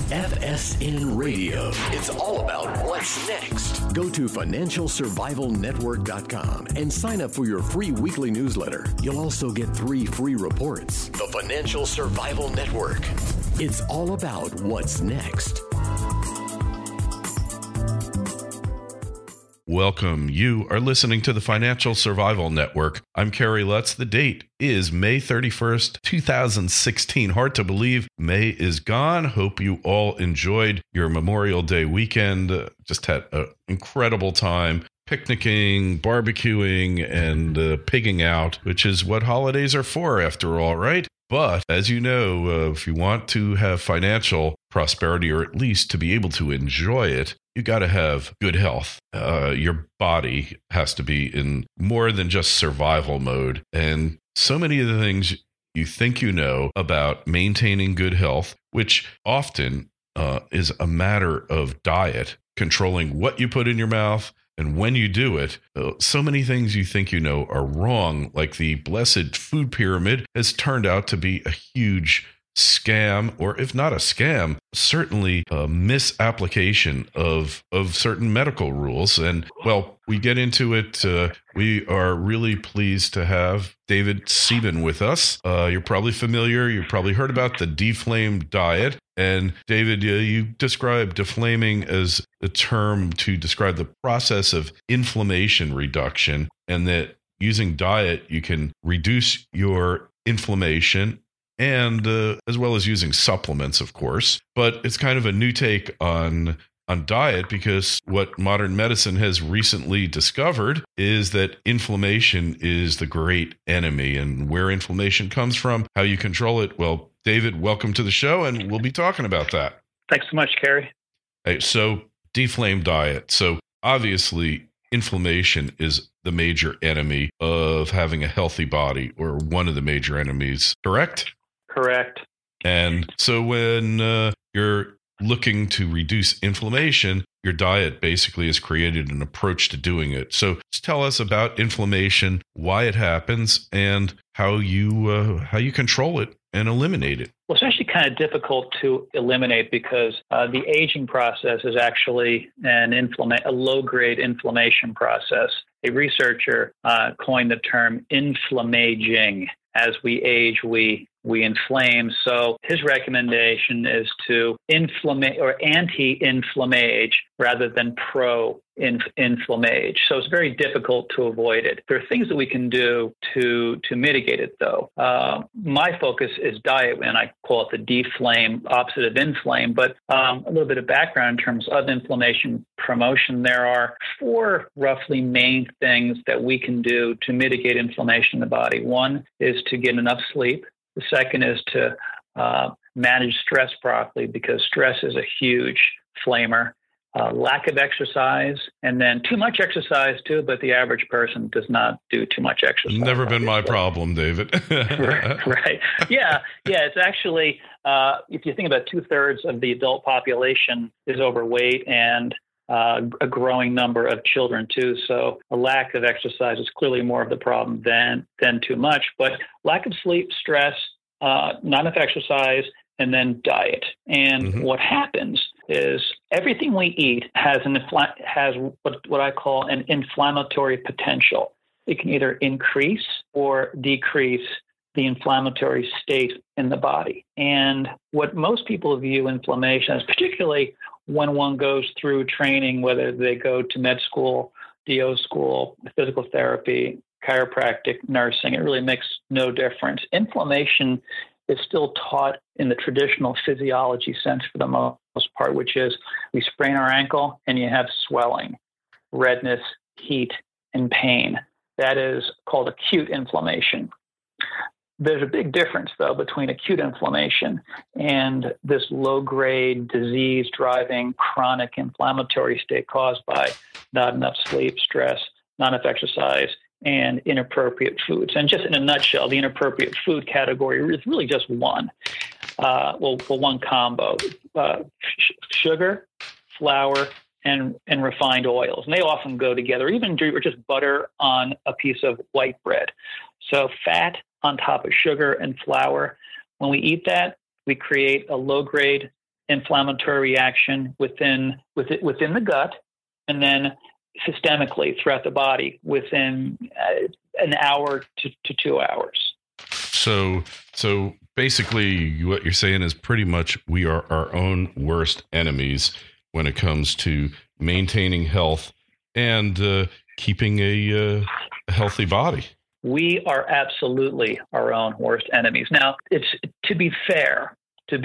FSN Radio. It's all about what's next. Go to financialsurvivalnetwork.com and sign up for your free weekly newsletter. You'll also get 3 free reports. The Financial Survival Network. It's all about what's next. Welcome. You are listening to the Financial Survival Network. I'm Kerry Lutz. The date is May 31st, 2016. Hard to believe May is gone. Hope you all enjoyed your Memorial Day weekend. Just had an incredible time picnicking, barbecuing, and pigging out, which is what holidays are for after all, right? But as you know, if you want to have financial prosperity, or at least to be able to enjoy it, you got to have good health. Your body has to be in more than just survival mode. And so many of the things you think you know about maintaining good health, which often is a matter of diet, controlling what you put in your mouth, and when you do it, so many things you think you know are wrong, like the blessed food pyramid has turned out to be a huge scam, or if not a scam, certainly a misapplication of certain medical rules. And well, we get into it. We are really pleased to have David Sieben with us. You're probably familiar. You've probably heard about the Deflame diet. And David, you described deflaming as a term to describe the process of inflammation reduction, and that using diet, you can reduce your inflammation, and as well as using supplements, of course. But it's kind of a new take on diet, because what modern medicine has recently discovered is that inflammation is the great enemy, and where inflammation comes from, how you control it. Well, David, welcome to the show, and we'll be talking about that. Thanks so much, Kerry. Hey, so Deflame diet. So obviously, inflammation is the major enemy of having a healthy body, or one of the major enemies, correct? Correct. And so when you're looking to reduce inflammation, your diet basically has created an approach to doing it. So just tell us about inflammation, why it happens, and how you control it and eliminate it. Well, it's actually kind of difficult to eliminate, because the aging process is actually a low-grade inflammation process. A researcher coined the term inflammaging. As we age, we inflame. So his recommendation is to inflammate or anti-inflammage rather than pro-inflammage. So it's very difficult to avoid it. There are things that we can do to mitigate it, though. My focus is diet, and I call it the deflame, opposite of inflame. But a little bit of background in terms of inflammation promotion. There are 4 roughly main things that we can do to mitigate inflammation in the body. One is to get enough sleep. The second is to manage stress properly, because stress is a huge flamer. Lack of exercise, and then too much exercise too, but the average person does not do too much exercise. Never been my problem, David. Right. Yeah. It's actually, if you think about 2/3 of the adult population is overweight, and a growing number of children too. So a lack of exercise is clearly more of the problem than too much. But lack of sleep, stress, not enough exercise, and then diet. And what happens is everything we eat has what I call an inflammatory potential. It can either increase or decrease the inflammatory state in the body. And what most people view inflammation as, particularly when one goes through training, whether they go to med school, DO school, physical therapy, chiropractic, nursing, it really makes no difference. Inflammation is still taught in the traditional physiology sense for the most part, which is we sprain our ankle and you have swelling, redness, heat, and pain. That is called acute inflammation. There's a big difference, though, between acute inflammation and this low-grade disease-driving chronic inflammatory state caused by not enough sleep, stress, not enough exercise, and inappropriate foods. And just in a nutshell, the inappropriate food category is really just one. One combo: sugar, flour, and refined oils. And they often go together, even just butter on a piece of white bread. So fat on top of sugar and flour. When we eat that, we create a low-grade inflammatory reaction within the gut, and then systemically throughout the body within an hour to 2 hours. So basically what you're saying is pretty much we are our own worst enemies when it comes to maintaining health and keeping a healthy body. We are absolutely our own worst enemies. Now, it's to be fair,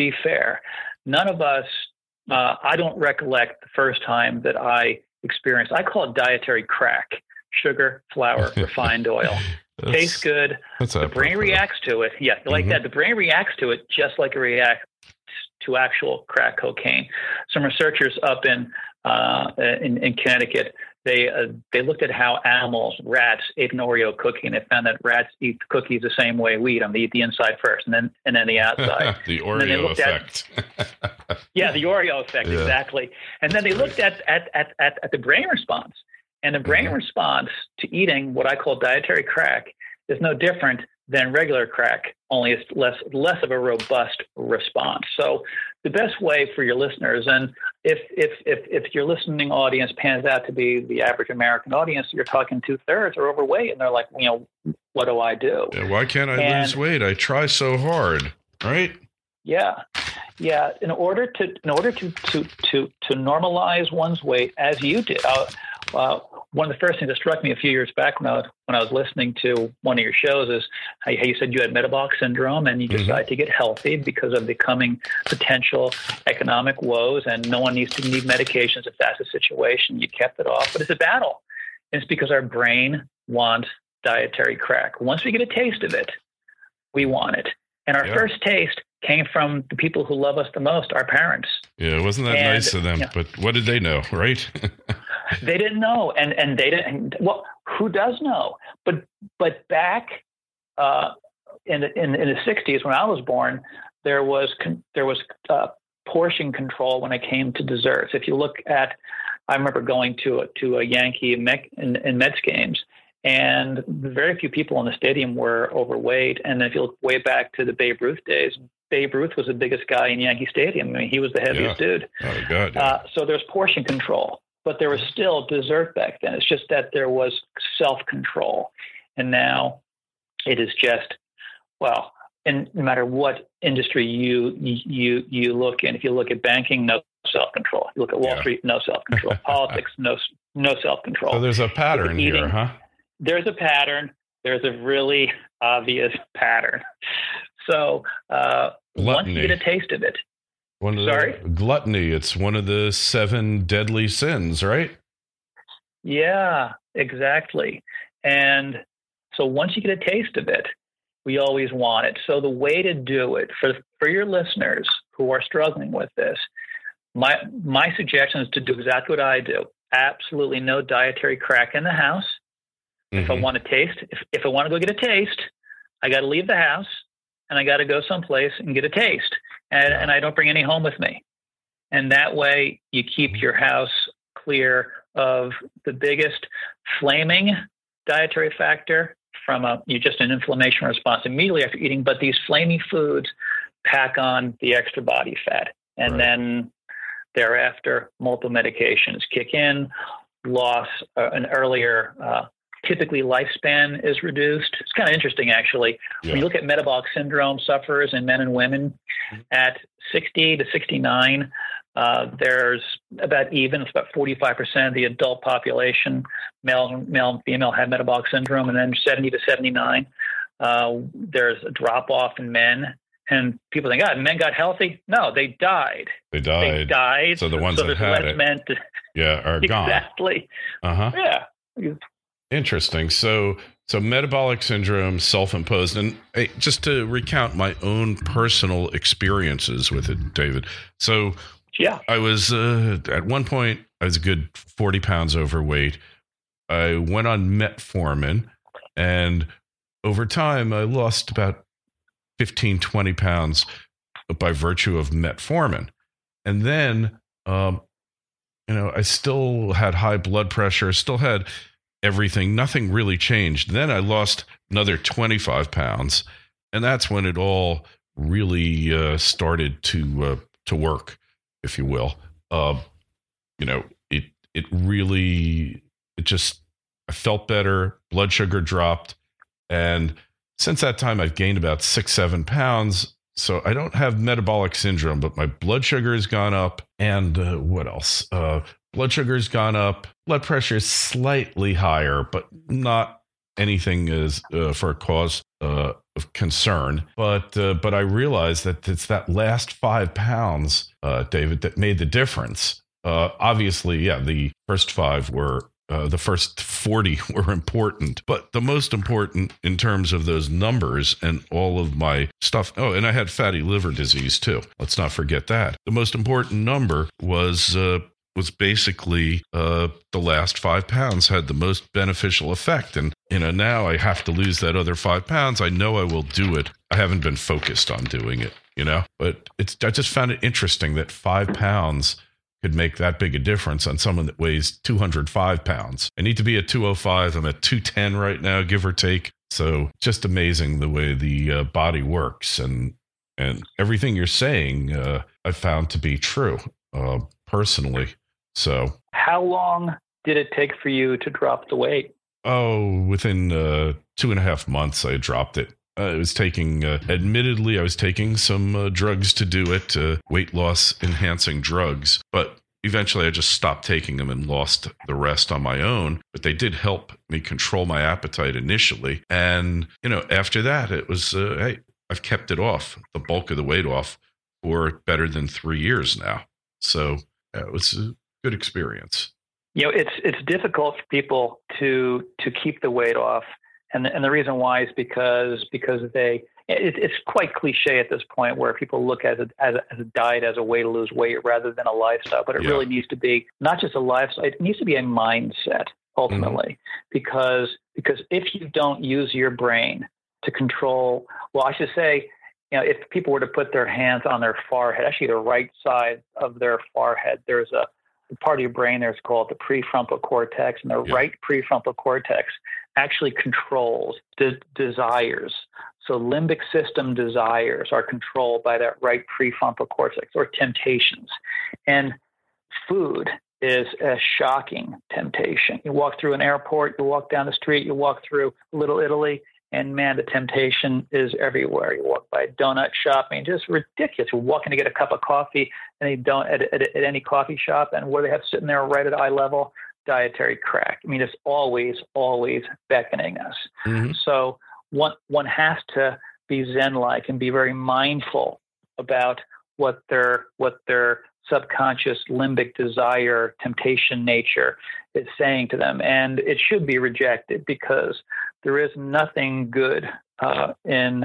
none of us, I don't recollect the first time that I experienced, I call it dietary crack: sugar, flour, refined oil. Tastes good. The brain reacts to it. Yeah, like that. The brain reacts to it just like it reacts to actual crack cocaine. Some researchers up in Connecticut, they looked at how rats ate an Oreo cookie, and they found that rats eat cookies the same way we eat them. They eat the inside first, and then the outside. The Oreo effect. Yeah, the Oreo effect, exactly. And then they looked at the brain response, and the brain response to eating what I call dietary crack is no different than regular crack, only it's less of a robust response. So the best way for your listeners, and if your listening audience pans out to be the average American audience, you're talking 2/3 are overweight, and they're like, what do I do? Yeah, why can't I lose weight? I try so hard, right? Yeah. In order to normalize one's weight, as you did. One of the first things that struck me a few years back when I was listening to one of your shows is how you said you had metabolic syndrome and you decided to get healthy because of the coming potential economic woes, and no one needs to need medications if that's the situation. You kept it off, but it's a battle. And it's because our brain wants dietary crack. Once we get a taste of it, we want it. And our first taste came from the people who love us the most, our parents. Yeah, wasn't that nice of them? But what did they know, right? They didn't know, and they didn't. Well, who does know? But back in the 60s, when I was born, there was portion control when it came to desserts. If you look at, I remember going to a Yankee and Mets games, and very few people in the stadium were overweight. And if you look way back to the Babe Ruth days, Babe Ruth was the biggest guy in Yankee Stadium. I mean, he was the heaviest dude. Oh, God. Yeah. So there's portion control, but there was still dessert back then. It's just that there was self-control. And now it is just, well, and no matter what industry you look in, if you look at banking, no self-control. You look at Wall Street, no self-control. Politics, no self-control. So there's a pattern here, huh? There's a pattern. There's a really obvious pattern. So once you get a taste of it. Gluttony. It's one of the 7 deadly sins, right? Yeah, exactly. And so once you get a taste of it, we always want it. So the way to do it for your listeners who are struggling with this, my suggestion is to do exactly what I do. Absolutely no dietary crack in the house. If I want to taste, if I want to go get a taste, I got to leave the house and I got to go someplace and get a taste. And I don't bring any home with me. And that way you keep your house clear of the biggest flaming dietary factor from just an inflammation response immediately after eating. But these flaming foods pack on the extra body fat. And then thereafter, multiple medications kick in, loss, an earlier typically lifespan is reduced. It's kind of interesting, actually. Yeah. When you look at metabolic syndrome sufferers in men and women at 60 to 69, there's about even. It's about 45% of the adult population, male and female, have metabolic syndrome. And then 70 to 79, there's a drop-off in men. And people think, men got healthy. No, they died. They died. So the ones that had it are gone. Exactly. Yeah. Interesting. So metabolic syndrome, self-imposed, and just to recount my own personal experiences with it, David. So I was at one point, I was a good 40 pounds overweight. I went on metformin, and over time, I lost about 15, 20 pounds by virtue of metformin. And then, I still had high blood pressure, still had everything. Nothing really changed. Then I lost another 25 pounds, and that's when it all really started to work. if you will. It really, I felt better. Blood sugar dropped. And since that time, I've gained about 6-7 pounds. So I don't have metabolic syndrome, but my blood sugar has gone up. And what else? Blood sugar has gone up. Blood pressure is slightly higher, but not anything is for a cause of concern. But I realized that it's that last 5 pounds, David, that made the difference. Obviously, yeah, the first 5 were. The first 40 were important, but the most important in terms of those numbers and all of my stuff. Oh, and I had fatty liver disease too. Let's not forget that. The most important number was basically the last 5 pounds had the most beneficial effect. And, now I have to lose that other 5 pounds. I know I will do it. I haven't been focused on doing it, but I just found it interesting that 5 pounds could make that big a difference on someone that weighs 205 pounds. I need to be at 205. I'm at 210 right now, give or take. So just amazing the way the body works. And everything you're saying, I found to be true personally. So how long did it take for you to drop the weight? Oh, within 2.5 months, I dropped it. I was taking, admittedly, I was taking some drugs to do it, weight loss enhancing drugs, but eventually I just stopped taking them and lost the rest on my own. But they did help me control my appetite initially. And, after that, it was, hey, I've kept it off, the bulk of the weight off, for better than 3 years now. So it was a good experience. It's difficult for people to keep the weight off. And the reason why is because it's quite cliche at this point where people look at it as a diet, as a way to lose weight rather than a lifestyle. But it really needs to be not just a lifestyle; it needs to be a mindset ultimately. Because if you don't use your brain to control, well, I should say, if people were to put their hands on their forehead, actually the right side of their forehead, there's a part of your brain there's called the prefrontal cortex, and the right prefrontal cortex actually controls desires. So limbic system desires are controlled by that right prefrontal cortex, or temptations. And food is a shocking temptation. You walk through an airport, you walk down the street, you walk through Little Italy, and man, the temptation is everywhere. You walk by a donut shop, just ridiculous. You're walking to get a cup of coffee and you don't at any coffee shop, and what do they have sitting there right at eye level? Dietary crack. It's always beckoning us. So one has to be Zen-like and be very mindful about what their subconscious limbic desire, temptation nature is saying to them, and it should be rejected because there is nothing good in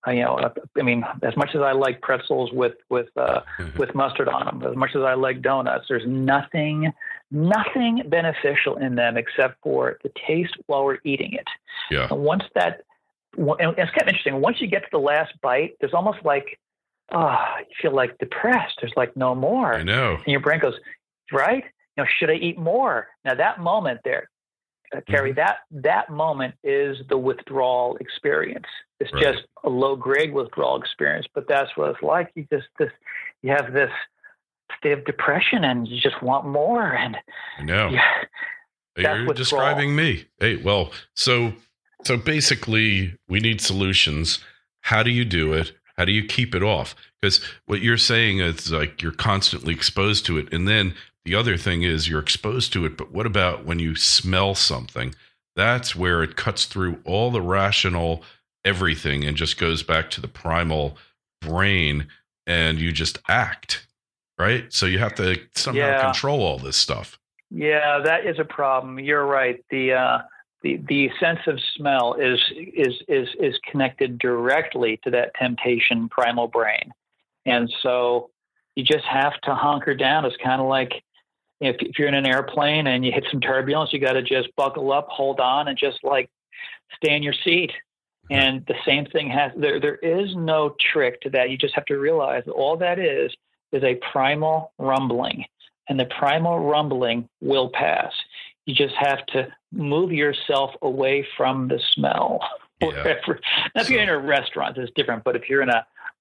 as much as I like pretzels with mustard on them, as much as I like donuts, there's nothing beneficial in them except for the taste while we're eating it. Yeah. And and it's kind of interesting. Once you get to the last bite, there's almost like, you feel like depressed. There's like no more. I know. And your brain goes, right? Should I eat more? Now that moment there, Kerry, that moment is the withdrawal experience. It's just a low grade withdrawal experience, but that's what it's like. You have this state of depression and you just want more. And I know. You're describing me. Hey, well, so basically we need solutions. How do you do it? How do you keep it off? Because what you're saying is like you're constantly exposed to it. And then the other thing is you're exposed to it, but what about when you smell something? That's where it cuts through all the rational everything and just goes back to the primal brain and you just act, right? So you have to somehow control all this stuff. Yeah, that is a problem. You're right. The sense of smell is connected directly to that temptation primal brain. And so you just have to hunker down. It's kind of like if you're in an airplane and you hit some turbulence, you got to just buckle up, hold on, and just like stay in your seat. And the same thing there is no trick to that. You just have to realize that all that is a primal rumbling, and the primal rumbling will pass. You just have to move yourself away from the smell. Wherever. Now, if you're in a restaurant, it's different. But if you're in a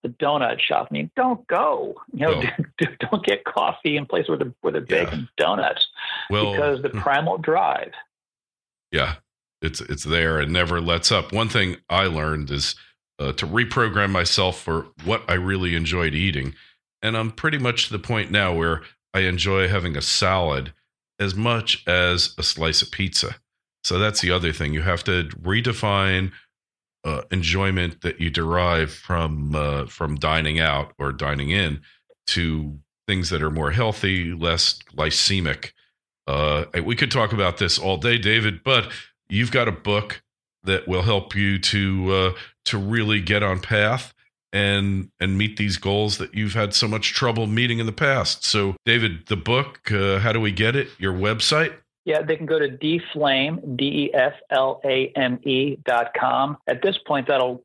the donut shop. I mean, don't go. Don't get coffee in place where they're baking donuts because the primal drive. Yeah, it's there and never lets up. One thing I learned is to reprogram myself for what I really enjoyed eating. And I'm pretty much to the point now where I enjoy having a salad as much as a slice of pizza. So that's the other thing. You have to redefine enjoyment that you derive from dining out or dining in to things that are more healthy, less glycemic. We could talk about this all day, David, but you've got a book that will help you to really get on path and meet these goals that you've had so much trouble meeting in the past. So, David, the book, how do we get it? Your website? Yeah, they can go to deflame, DEFLAME.com. At this point,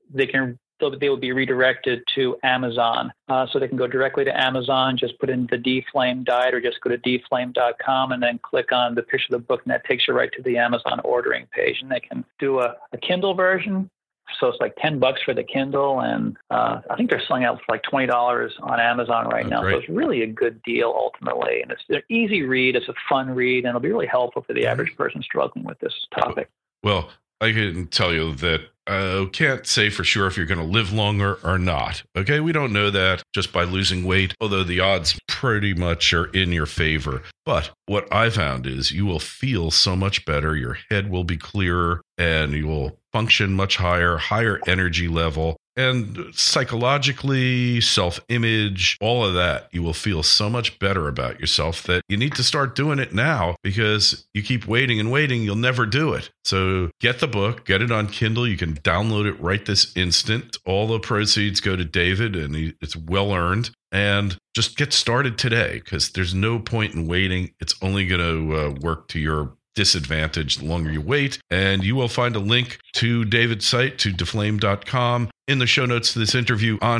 they will be redirected to Amazon. So they can go directly to Amazon, just put in the Deflame diet, or just go to deflame.com and then click on the picture of the book, and that takes you right to the Amazon ordering page. And they can do a Kindle version. So it's like $10 for the Kindle, and I think they're selling out for like $20 on Amazon right now. Great. So it's really a good deal ultimately, and it's an easy read. It's a fun read, and it'll be really helpful for the average person struggling with this topic. Well, I can tell you that can't say for sure if you're going to live longer or not. Okay, we don't know that just by losing weight, although the odds pretty much are in your favor. But what I found is you will feel so much better. Your head will be clearer, and you will function much higher energy level. And psychologically, self-image, all of that, you will feel so much better about yourself that you need to start doing it now, because you keep waiting and waiting, you'll never do it. So get the book, get it on Kindle. You can download it right this instant. All the proceeds go to David, and it's well earned. And just get started today, because there's no point in waiting. It's only going to work to your disadvantage the longer you wait. And you will find a link to David's site, to deflame.com, in the show notes to this interview on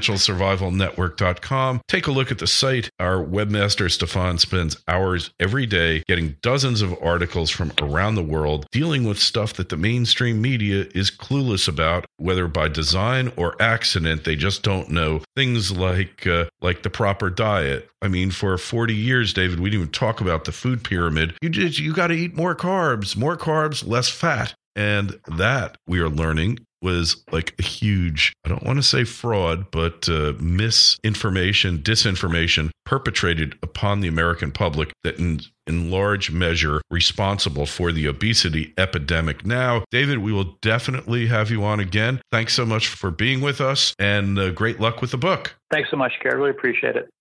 financialsurvivalnetwork.com. Take a look at the site. Our webmaster, Stefan, spends hours every day getting dozens of articles from around the world dealing with stuff that the mainstream media is clueless about, whether by design or accident. They just don't know. Things like the proper diet. I mean, for 40 years, David, we didn't even talk about the food pyramid. You got to eat more carbs, less fat. And that, we are learning, was like a huge, I don't want to say fraud, but misinformation, disinformation perpetrated upon the American public that in large measure responsible for the obesity epidemic. Now, David, we will definitely have you on again. Thanks so much for being with us, and great luck with the book. Thanks so much, Gary. Really appreciate it.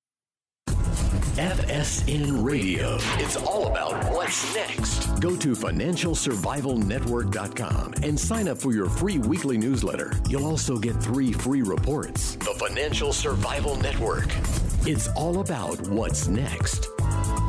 FSN Radio. It's all about what's next. Go to financialsurvivalnetwork.com and sign up for your free weekly newsletter. You'll also get 3 free reports. The Financial Survival Network. It's all about what's next.